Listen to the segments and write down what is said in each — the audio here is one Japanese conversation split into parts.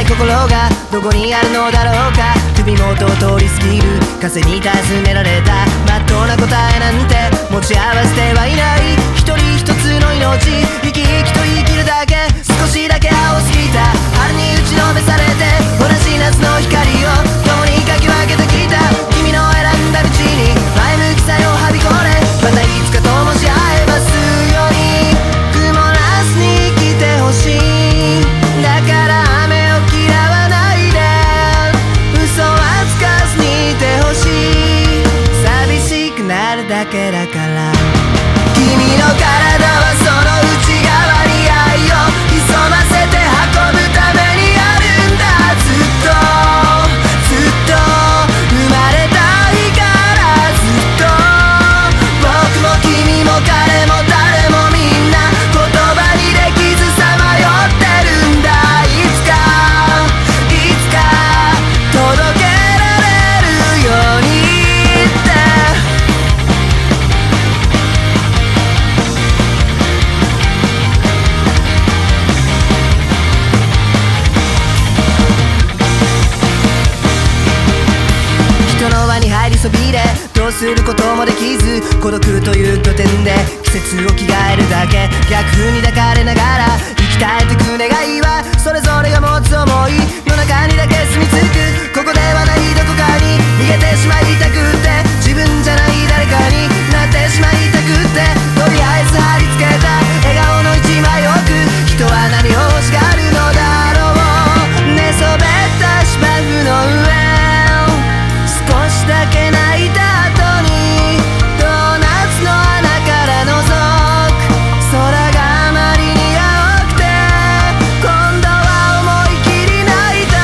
ない心がどこにあるのだろうか。首元を通り過ぎる風に尋ねられたまっとうな答えなんて持ち合わせてはいない。一人一つの命生き生きと生きるだけ。少しだけ青すぎた春に打ちのめされて同じ夏の光を共にかき分けてきた。君の選んだ道に前向きさよはびこれ。またいつか灯し合えますように曇らずに生きてほしい。だから雨を嫌わないで嘘はつかずにいてほしい。寂しくなるだけだから。君の体はその内側に愛を潜ませて運ぶためにあるんだ。ずっとずっと生まれた日からずっと僕も君も彼も誰もみんな言葉にできずさまよってるんだ。いつかいつか届けられるようにって人の輪に入りそびれどうすることもできず孤独という拠点で季節を着替えるだけ。逆風に抱かれながら生き絶えてく願いはそれぞれが持つ想いの中にだけ住み着く。ここではないどこかに逃げてしまいたくって自分じゃない誰かになってしまいたくってとりあえず貼り付けた笑顔の一枚奥人は何を欲しがるのだろう。寝そべった芝生の上少しだけ泣いた後にドーナツの穴から覗く空があまりに青くて今度は思い切り泣いた。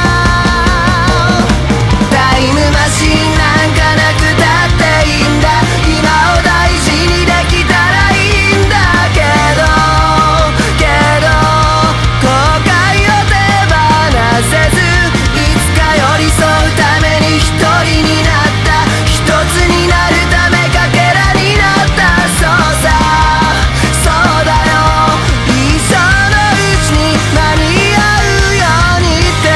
タイムマシンなんかなくたっていいんだ。今を大事にできたらいいんだけど後悔を手放せずいつか寄り添うために一人になった一つになるためかけらになった。そうさそうだよ一生のうちに間に合うようにって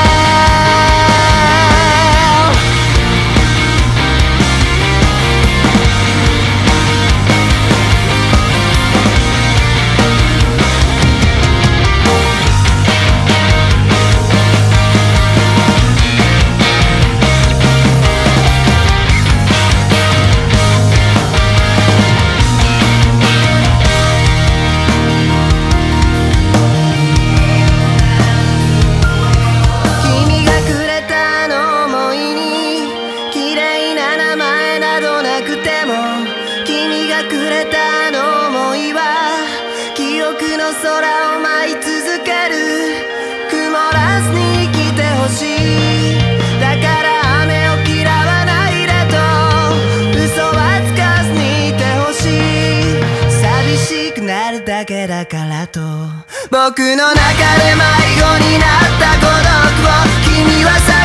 君がくれたあの想いに綺麗な名前などなくても君がくれたあの想いは記憶の空を舞い続ける。曇らずに生きてほしい。だから雨を嫌わないでと嘘はつかずにいてほしい。寂しくなるだけだからと僕の中で迷子になった孤独を君は